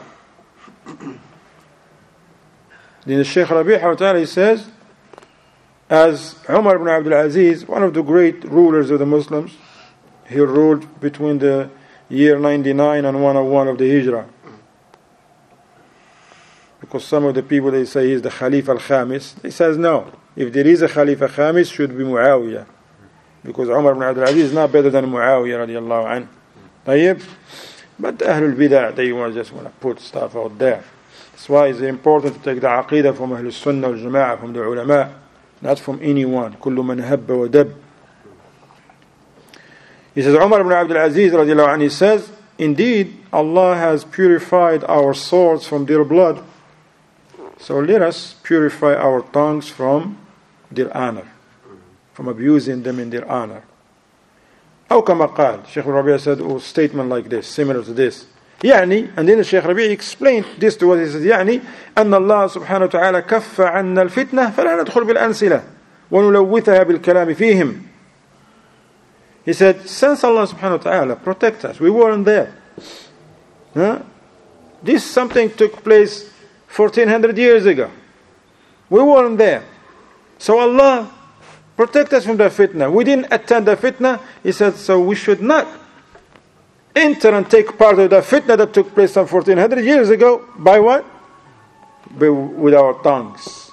Then the Shaykh Rabi' he says, as Umar ibn Abdul Aziz, one of the great rulers of the Muslims, he ruled between the year 99 and 101 of the Hijrah. Because some of the people, they say he's the Khalifa al-Khamis. He says no. If there is a Khalifa Khamis, should be Muawiyah. Because Umar ibn Abdul Aziz is not better than Muawiyah radiallahu anhu. طيب? But the Ahlul Bidah, they just want to put stuff out there. That's why it's important to take the Aqidah from Ahlul Sunnah wal Jama'ah, from the ulama, not from anyone. كل من هب ودب. He says, Umar ibn Abdul Aziz radiallahu anhu, he says, indeed, Allah has purified our swords from their blood. So let us purify our tongues from their honor, from abusing them in their honor. أو كما قال, Shaykh Rabi' said a statement like this, similar to this. يعني, and then Shaykh Rabi' explained this to us. He says, يعني أن الله سبحانه وتعالى كف عنا الفتنة فلا ندخل بالأنسلة ونلوثها بالكلام فيهم. He said, since Allah subhanahu wa ta'ala protect us, we weren't there. This something took place 1400 years ago. We weren't there. So Allah protect us from the fitna. We didn't attend the fitna. He said, so we should not enter and take part of the fitna that took place some 1400 years ago. By what? With our tongues.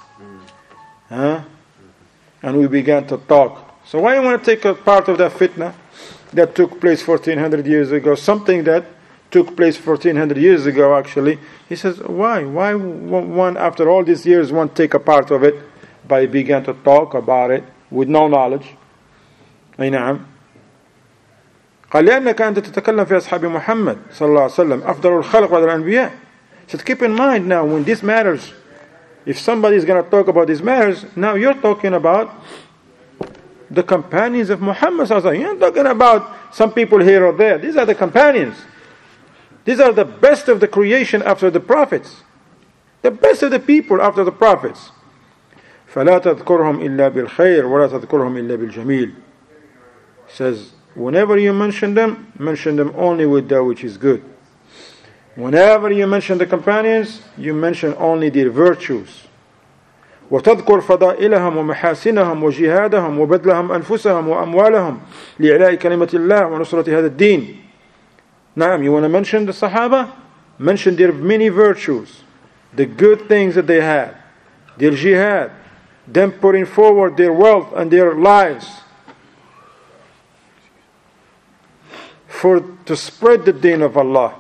And we began to talk. So why you want to take a part of that fitna that took place 1400 years ago? Something that took place 1400 years ago actually. He says, why? Why one, after all these years, won't take a part of it by began to talk about it with no knowledge? أي نعم. قال لأنك أنت تتكلم في أصحاب محمد صلى الله عليه وسلم أفضل الخلق وأفضل الأنبياء. So keep in mind now, when this matters, if somebody is going to talk about these matters, now you're talking about the companions of Muhammad sallallahu alaihi wasallam. You're not talking about some people here or there. These are the companions. These are the best of the creation after the prophets. The best of the people after the prophets. فَلَا تَذْكُرْهُمْ إِلَّا بِالْخَيْرِ وَلَا تَذْكُرْهُمْ إِلَّا بِالْجَمِيلِ. Says, whenever you mention them only with that which is good. Whenever you mention the companions, you mention only their virtues. وتذكر فضائلهم ومحاسنهم وجهادهم وبذلهم أنفسهم وأموالهم لإعلاء كلمة الله ونصرة هذا الدين. Naam, you want to mention the Sahaba? Mention their many virtues, the good things that they had, their jihad, them putting forward their wealth and their lives to spread the deen of Allah.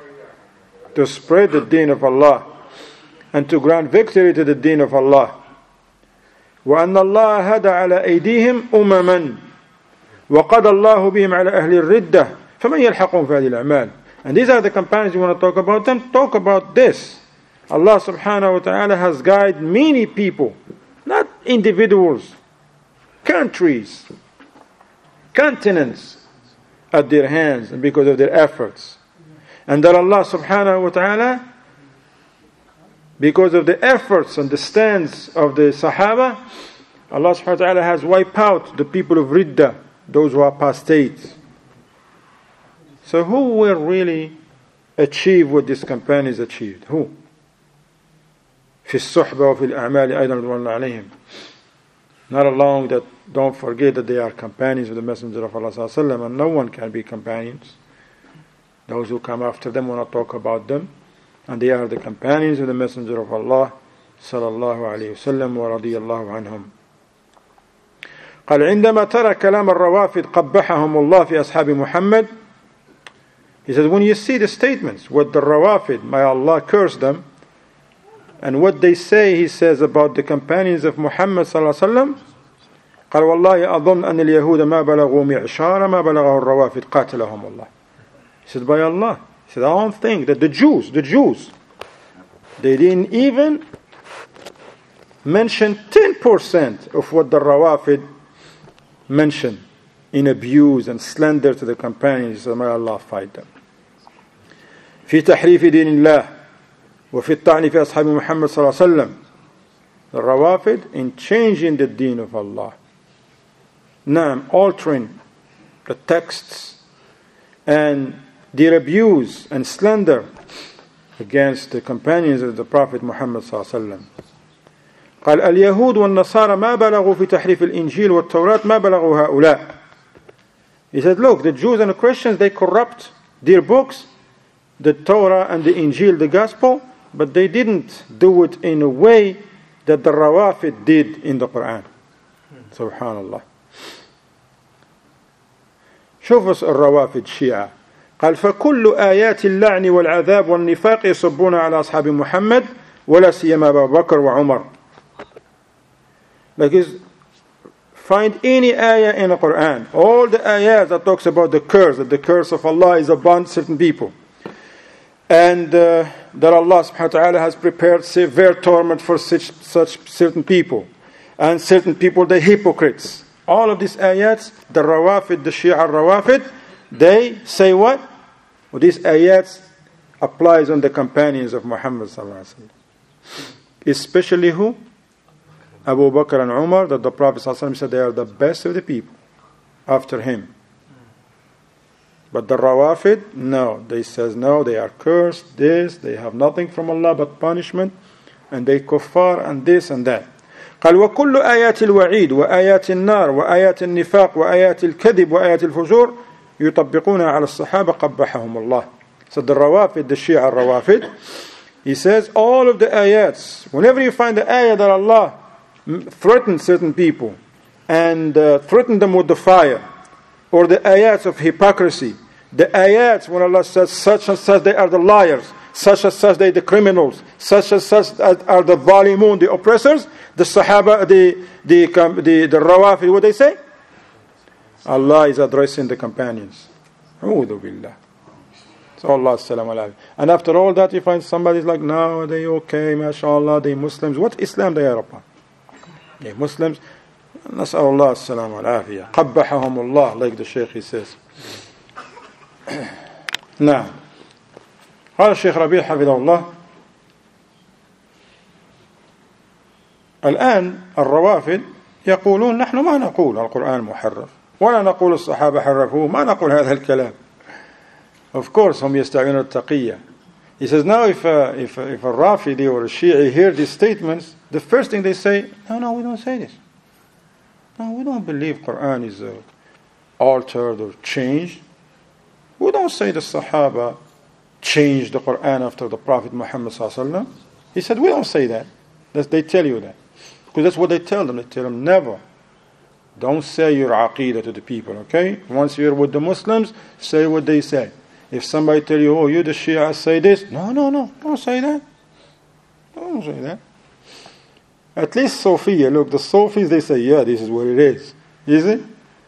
To spread the deen of Allah. And to grant victory to the deen of Allah. وأن الله هدى على أيديهم أمما وقضى الله بهم على أهل الردة فمن يلحقهم في هذه الأعمال. And these are the companions you want to talk about them. Talk about this. Allah subhanahu wa ta'ala has guided many people, not individuals, countries, continents at their hands and because of their efforts. And that Allah subhanahu wa ta'ala, because of the efforts and the stands of the Sahaba, Allah subhanahu wa ta'ala has wiped out the people of Ridda, those who are apostate. So who will really achieve what these companions achieved? Who? في الصحبة وفي الأعمال أيضا رضوان الله عليهم. Not alone that, don't forget that they are companions of the Messenger of Allah sallallahu alaihi wasallam, and no one can be companions. Those who come after them will not talk about them, and they are the companions of the Messenger of Allah sallallahu alaihi wasallam ورضي الله عنهم. قال عندما ترى كلام الروافد قبحهم الله في أصحاب محمد. He says, when you see the statements, what the Rawafid, may Allah curse them, and what they say, he says, about the companions of Muhammad sallallahu alaihi wasallam, قال والله أظن أن اليهود ما بلغوا معشار ما بلغه الروافد قاتلهم الله. He said, by Allah. He said, I don't think that the Jews, they didn't even mention 10% of what the Rawafid mentioned in abuse and slander to the companions. He said, may Allah fight them. في تحريف دين الله وفي الطعن في أصحاب محمد صلى الله عليه وسلم. The Rawafid in changing the deen of Allah. Now, altering the texts and their abuse and slander against the companions of the Prophet Muhammad صلى الله عليه وسلم. قال اليهود والنصارى ما بلغوا في تحريف الإنجيل والتوراة ما بلغوا هؤلاء. He said, look, the Jews and the Christians, they corrupt their books, the Torah and the Injil, the Gospel, but they didn't do it in a way that the Rawafid did in the Quran. Subhanallah. شوف الروافد شيعة. قال فكل آيات اللعن والعذاب والنفاق يصبون على أصحاب محمد ولا سيما أبا بكر وعمر. Like find any ayah in the Quran, all the ayahs that talks about the curse, that the curse of Allah is upon certain people, and that Allah subhanahu wa ta'ala has prepared severe torment for such certain people, and certain people, the hypocrites. All of these ayats, the Rawafid, the Shia Rawafid, they say what? Well, these ayats applies on the companions of Muhammad sallallahu alaihi wasallam. Especially who? Abu Bakr and Umar, that the Prophet sallallahu alaihi wasallam said they are the best of the people after him. But the Rawafid, no. They says no, they are cursed, this, they have nothing from Allah but punishment, and they kuffar and this and that. قال وكل آيات الوعيد وآيات النار وآيات النفاق وآيات الكذب وآيات الفجور يطبقونها على الصحابة قبحهم الله. So the Rawafid, the Shia Rawafid, he says all of the ayats, whenever you find the ayah that Allah threatens certain people and threaten them with the fire, or the ayats of hypocrisy, the ayats when Allah says such and such they are the liars, such and such they are the criminals, such and such are the zalimun, the oppressors, the Sahaba, the Rawafid, what they say? Allah is addressing the companions. A'udhu billah. So Allah salam alayhi. And after all that you find somebody's like, no, they okay, mashallah, they Muslims. What Islam they are upon? They Muslims. نسأل الله السلام والعافية. قبحهم الله, like the Shaykh he says. نعم. قال الشيخ ربيع حفظه الله الآن الروافد يقولون نحن ما نقول القرآن محرف ولا نقول الصحابة حرفوه ما نقول هذا الكلام. Of course هم يستعملون التقية. He says now if a Rafidi or a Shi'i hear these statements, the first thing they say, no, we don't say this. No, we don't believe Quran is altered or changed. We don't say the Sahaba changed the Quran after the Prophet Muhammad sallallahu alaihi wasallam. He said we don't say that. They tell you that because that's what they tell them. They tell them never. Don't say your aqidah to the people, okay? Once you're with the Muslims, say what they say. If somebody tell you, oh, you the Shia say this, no, don't say that. Don't say that. At least Sophia, look, the Sufis, they say, yeah, this is what it is. Is it?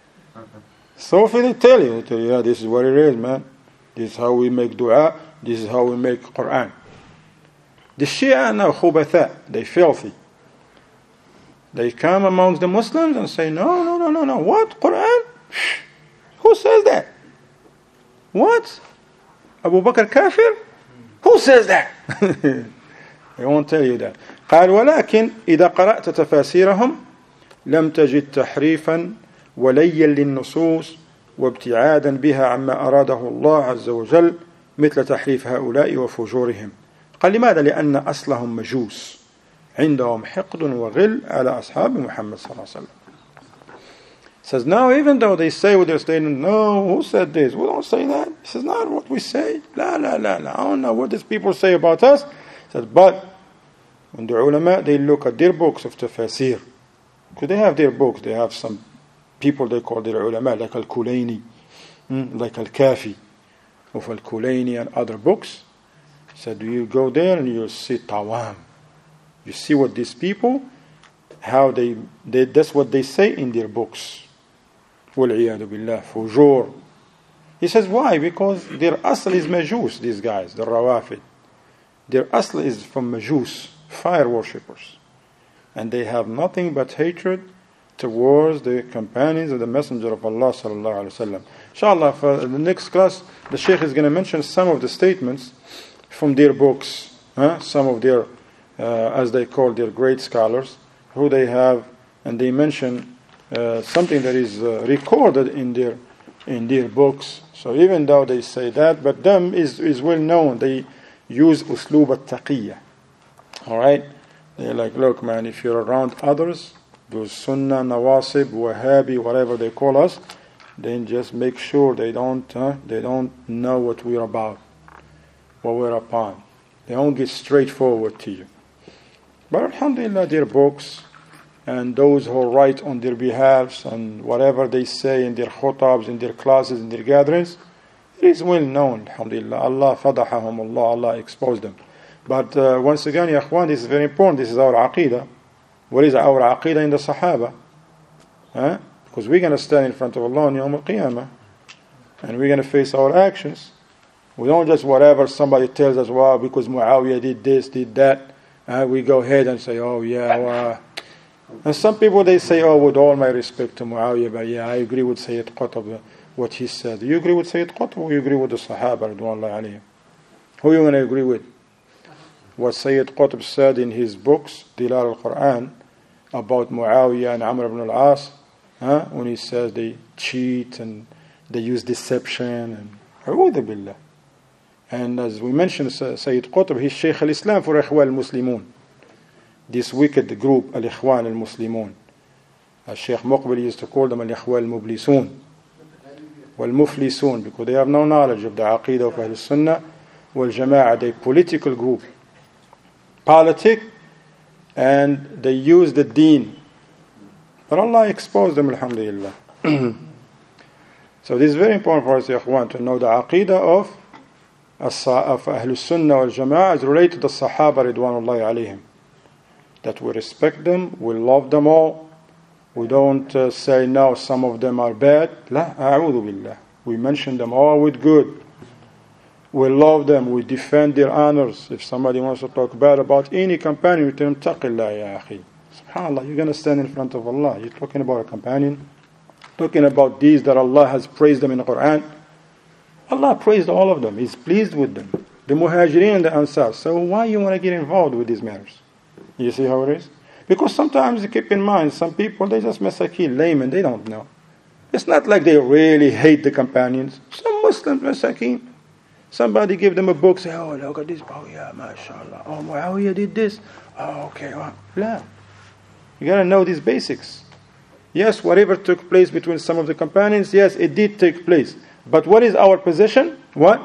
Sufi, they tell you, yeah, this is what it is, man. This is how we make dua. This is how we make Quran. The Shia, no, khubatha, they filthy. They come amongst the Muslims and say, no. What? Quran? Who says that? What? Abu Bakr kafir? Who says that? They won't tell you that. قال ولكن إذا قرأت تفاسيرهم لم تجد تحريفا وليا للنصوص وابتعادا بها عما أراده الله عز وجل مثل تحريف هؤلاء وفجورهم. قال لماذا؟ لأن أصلهم مجوس عندهم حقد وغل على أصحاب محمد صلى الله عليه وسلم. Says now, even though they say with their statement, no, who said this? We don't say that. This is not what we say. La. I don't know what these people say about us. Says, but when the ulama, they look at their books of tafasir, because they have their books, they have some people they call their ulama, like Al-Kulayni, like Al-Kafi, of Al-Kulayni and other books. Said, you go there and you'll see tawam. You see what these people, how they that's what they say in their books. وَالْعِيَاذُ بِاللَّهِ فُجُور. He says, why? Because their asl is majus, these guys, the rawafid. Their asl is from majus, fire worshippers. And they have nothing but hatred towards the companions of the Messenger of Allah sallallahu alaihi wasallam. Inshallah, for the next class, the Shaykh is going to mention some of the statements from their books, some of their, as they call their great scholars, who they have, and they mention something that is recorded in their books. So even though they say that, but them is well known. They use uslub at-taqiyya. All right, they're like, look, man, if you're around others, those Sunnah, Nawasib, Wahhabi, whatever they call us, then just make sure they don't know what we're about, what we're upon. They don't get straightforward to you. But alhamdulillah, their books and those who write on their behalf and whatever they say in their khutabs, in their classes, in their gatherings, it is well known, alhamdulillah. Allah fadahahum, Allah exposed them. But once again, ya akhwan, this is very important. This is our aqidah. What is our aqidah in the Sahaba? Because we're going to stand in front of Allah on Yawm al-Qiyamah, and we're going to face our actions. We don't just whatever somebody tells us, well, because Muawiyah did this, did that, we go ahead and say, oh yeah, well. And some people, they say, oh, with all my respect to Muawiyah, but yeah, I agree with Sayyid Qutb, what he said. Do you agree with Sayyid Qutb, or you agree with the Sahaba, radwanullahi alayhim? Who are you going to agree with? What Sayyid Qutb said in his books, Dilal al-Quran, about Muawiyah and Amr ibn al-As, when he says they cheat and they use deception, and a'udhu billah. And as we mentioned, Sayyid Qutb, he's Shaykh al-Islam for Ikhwan al-Muslimun. This wicked group, Al-Ikhwan al-Muslimun. As Shaykh Muqbil used to call them Al-Ikhwan al-Mublisun. Wal-Muflisun, because they have no knowledge of the Aqidah of Ahl Sunnah wal Jama'ah, the political group. Politic, and they use the deen. But Allah exposed them, alhamdulillah. So this is very important for us, ya ikhwan, to know the Aqidah of Ahl Sunnah wal Jama'ah is related to the Sahaba ridwanullahi alayhim. That we respect them, we love them all. We don't say, no, some of them are bad. La, a'udhu billah. We mention them all with good. We love them, we defend their honors. If somebody wants to talk bad about any companion, we tell him, taqillah ya akhi. SubhanAllah, you're going to stand in front of Allah. You're talking about a companion, talking about these that Allah has praised them in the Quran. Allah praised all of them. He's pleased with them. The Muhajirin and the Ansar. So why you want to get involved with these matters? You see how it is? Because sometimes you keep in mind, some people, they just masakin, laymen, they don't know. It's not like they really hate the companions. Some Muslims, masakin, somebody give them a book, say, oh, look at this, oh yeah, mashallah, oh, Muawiyah did this, oh, okay, well, no. You got to know these basics. Yes, whatever took place between some of the companions, yes, it did take place. But what is our position? What?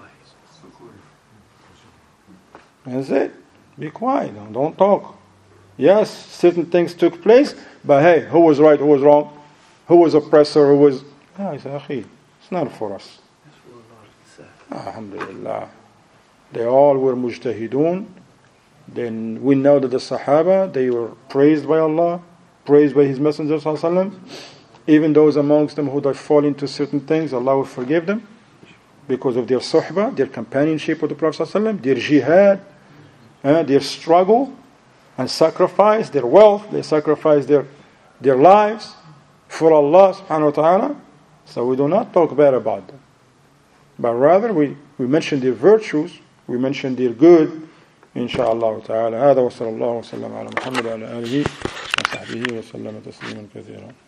That's it. Be quiet. Don't talk. Yes, certain things took place, but hey, who was right, who was wrong? Who was oppressor, who was... I say, akhi, it's not for us. Alhamdulillah. They all were mujtahidun. Then we know that the Sahaba, they were praised by Allah, praised by His Messenger sallallahu alaihi wasallam. Even those amongst them who fall into certain things, Allah will forgive them because of their suhbah, their companionship with the Prophet sallallahu alaihi wasallam, their jihad, their struggle and sacrifice, their wealth, they sacrifice their lives for Allah subhanahu wa ta'ala. So we do not talk bad about them. But rather we mention their virtues, we mention their good, inshaAllah ta'ala. هذا وصلى الله وسلم على محمد وعلى آله وصحبه وسلم تسليما كثيرا.